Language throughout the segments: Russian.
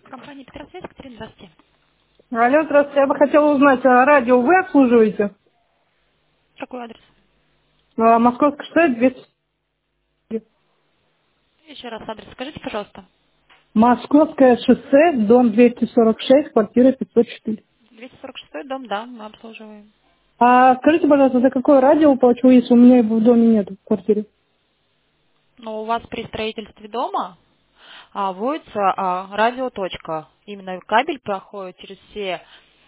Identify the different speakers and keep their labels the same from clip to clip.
Speaker 1: Компания Петросвязь, Катерина, здравствуйте.
Speaker 2: Алло, здравствуйте. Я бы хотела узнать, а радио вы обслуживаете?
Speaker 1: Какой адрес?
Speaker 2: Московская шоссе 200.
Speaker 1: Еще раз адрес скажите, пожалуйста.
Speaker 2: Московское шоссе, дом 246, квартира 504.
Speaker 1: 246 дом, да, мы обслуживаем.
Speaker 2: А скажите, пожалуйста, за какое радио плачу, если у меня его в доме нет, в квартире?
Speaker 1: Но у вас при строительстве дома вводится радиоточка. Именно кабель проходит через все,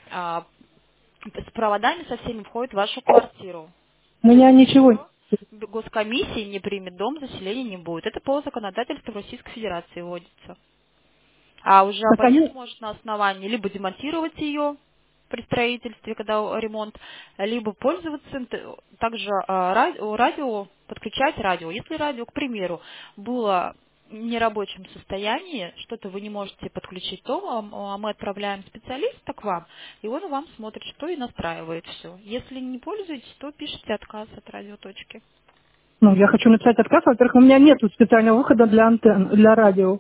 Speaker 1: с проводами со всеми входит в вашу квартиру.
Speaker 2: У
Speaker 1: То есть
Speaker 2: меня
Speaker 1: без
Speaker 2: ничего.
Speaker 1: нее госкомиссии не примет дом, заселения не будет. Это по законодательству Российской Федерации вводится. А уже
Speaker 2: Так
Speaker 1: абонент
Speaker 2: они...
Speaker 1: может на основании либо демонтировать ее при строительстве, когда ремонт, либо пользоваться также радио, подключать радио. Если радио, к примеру, было в нерабочем состоянии, что-то вы не можете подключить дома, мы отправляем специалиста к вам, и он вам смотрит, что и настраивает все. Если не пользуетесь, то пишите отказ от радиоточки.
Speaker 2: Ну, я хочу написать отказ. Во-первых, у меня нет специального выхода для антенн, для радио.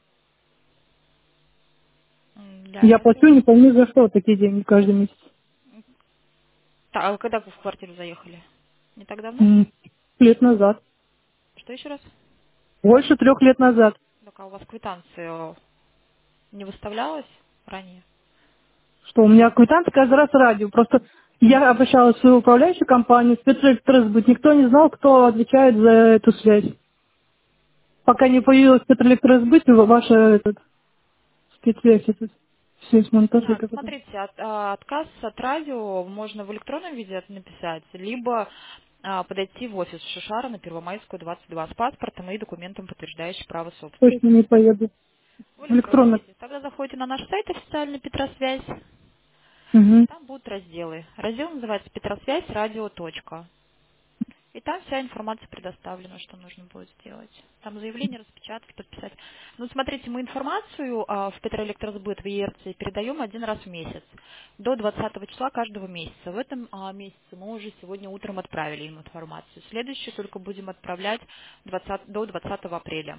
Speaker 1: Для
Speaker 2: Я плачу
Speaker 1: радио.
Speaker 2: не помню за что такие деньги каждый месяц.
Speaker 1: Так, а вы когда вы в квартиру заехали? Не так давно?
Speaker 2: М, Лет назад.
Speaker 1: Что еще раз?
Speaker 2: Больше 3 лет назад.
Speaker 1: Так, а у вас квитанция не выставлялась ранее?
Speaker 2: Что у меня квитанция каждый раз радио. Просто я обращалась в свою управляющую компанию, спецэлектросбыт. Никто не знал, кто отвечает за эту связь. Пока не появилась спецэлектросбыт, ваша спецсвязь, связь монтажа,
Speaker 1: Ну,
Speaker 2: как это.
Speaker 1: смотрите, отказ от радио можно в электронном виде это написать, либо подойти в офис Шишара на Первомайскую, 22 с паспортом и документом, подтверждающим право
Speaker 2: Точно
Speaker 1: собственности.
Speaker 2: не поеду.
Speaker 1: В электронном
Speaker 2: Электронно.
Speaker 1: виде. Тогда заходите на наш сайт официальный Петросвязь.
Speaker 2: Угу.
Speaker 1: Там будут разделы. Раздел называется Петросвязь радио. Точка. И там вся информация предоставлена, что нужно будет сделать. Там заявление распечатать, подписать. Ну, смотрите, мы информацию в Петроэлектросбыт в ЕРЦ передаем один раз в месяц, до 20 числа каждого месяца. В этом месяце мы уже сегодня утром отправили им информацию. Следующую только будем отправлять до 20 апреля.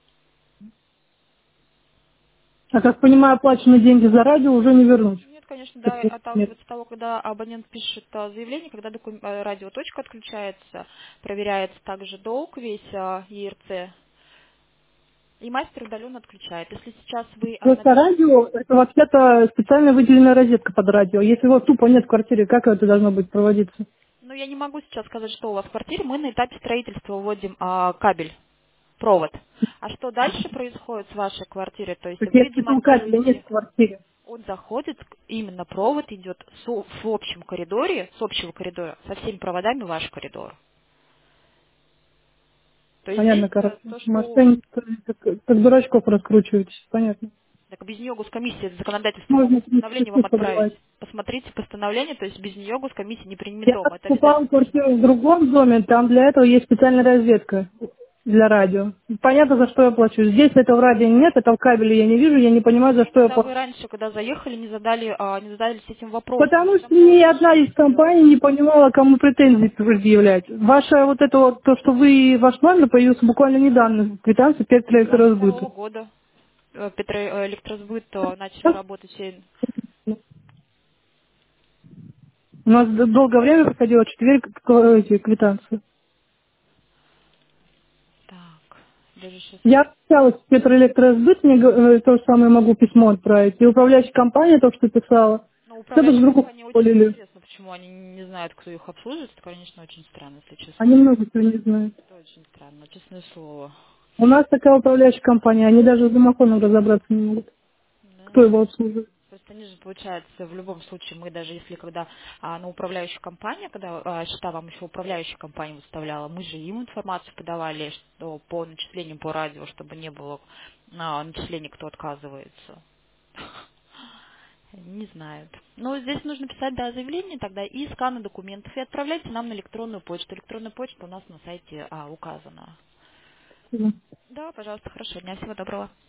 Speaker 2: А как понимаю, оплаченные деньги за радио уже не вернуть.
Speaker 1: Нет, конечно, да,
Speaker 2: Таких нет.
Speaker 1: отталкивается от того, когда абонент пишет заявление, когда радиоточка отключается, проверяется также долг весь ЕРЦ, и мастер удаленно отключает. Если сейчас вы
Speaker 2: Просто
Speaker 1: напишите,
Speaker 2: радио, это вообще-то специально выделенная розетка под радио. Если его тупо нет в квартире, как это должно быть проводиться?
Speaker 1: ну я не могу сейчас сказать, что у вас в квартире, мы на этапе строительства вводим кабель, провод. А что дальше происходит с вашей квартирой? То есть
Speaker 2: Так
Speaker 1: вы
Speaker 2: если этого кабеля нет
Speaker 1: демонтируете,
Speaker 2: в квартире.
Speaker 1: он заходит, именно провод идет в общем коридоре, с общего коридора, со всеми проводами в ваш коридор. То есть здесь
Speaker 2: Понятно, короче.
Speaker 1: то, что
Speaker 2: Мошенники, как дурачков раскручиваетесь. Понятно.
Speaker 1: так без нее госкомиссия законодательство могу
Speaker 2: Можно, в принципе,
Speaker 1: постановление вам
Speaker 2: суд
Speaker 1: отправить.
Speaker 2: подавать.
Speaker 1: Посмотрите постановление, то есть без нее госкомиссия не примет
Speaker 2: Я
Speaker 1: дом. Это
Speaker 2: покупала
Speaker 1: обязательство должно
Speaker 2: квартиру
Speaker 1: быть.
Speaker 2: в другом доме, там для этого есть специальная розетка для радио. Понятно, за что я плачу. Здесь этого радио нет, этого кабеля я не вижу, я не понимаю, за
Speaker 1: Почему
Speaker 2: что я
Speaker 1: тогда вы
Speaker 2: плачу.
Speaker 1: раньше, когда заехали, не задались этим вопросом?
Speaker 2: Потому
Speaker 1: Все
Speaker 2: что
Speaker 1: равно
Speaker 2: ни
Speaker 1: это
Speaker 2: одна
Speaker 1: решение
Speaker 2: из
Speaker 1: сделать.
Speaker 2: компаний не понимала, кому претензии предъявлять. Ваша вот это вот, то, что вы, ваш номер появился буквально недавно, квитанция перед
Speaker 1: С
Speaker 2: электроразбыта.
Speaker 1: 22 года Петроэлектросбыт начали работать все.
Speaker 2: У нас долгое время проходило 4 эти квитанции.
Speaker 1: Так, даже сейчас.
Speaker 2: Я общалась с Петроэлектросбыт, мне то же самое могу письмо отправить. И управляющая компания то, что писала.
Speaker 1: Ну,
Speaker 2: Что-то
Speaker 1: управляющая
Speaker 2: вдруг
Speaker 1: компания очень
Speaker 2: уволили.
Speaker 1: неизвестно, почему они не знают, кто их обслуживает. Это, конечно, очень странно, если честно.
Speaker 2: Они много чего не знают.
Speaker 1: Это очень странно, честное слово.
Speaker 2: У нас такая управляющая компания, они даже с домофоном разобраться не могут.
Speaker 1: Да.
Speaker 2: Кто его обслуживает?
Speaker 1: То есть они же, получается, в любом случае, мы даже если когда на управляющую компанию, когда счета вам еще управляющая компания выставляла, мы же им информацию подавали, что по начислениям по радио, чтобы не было начислений, кто отказывается. Не знают. Но здесь нужно писать, да, заявление тогда и сканы документов. И отправляйте нам на электронную почту. Электронная почта у нас на сайте указана. Да, пожалуйста, хорошо. Дня, всего доброго.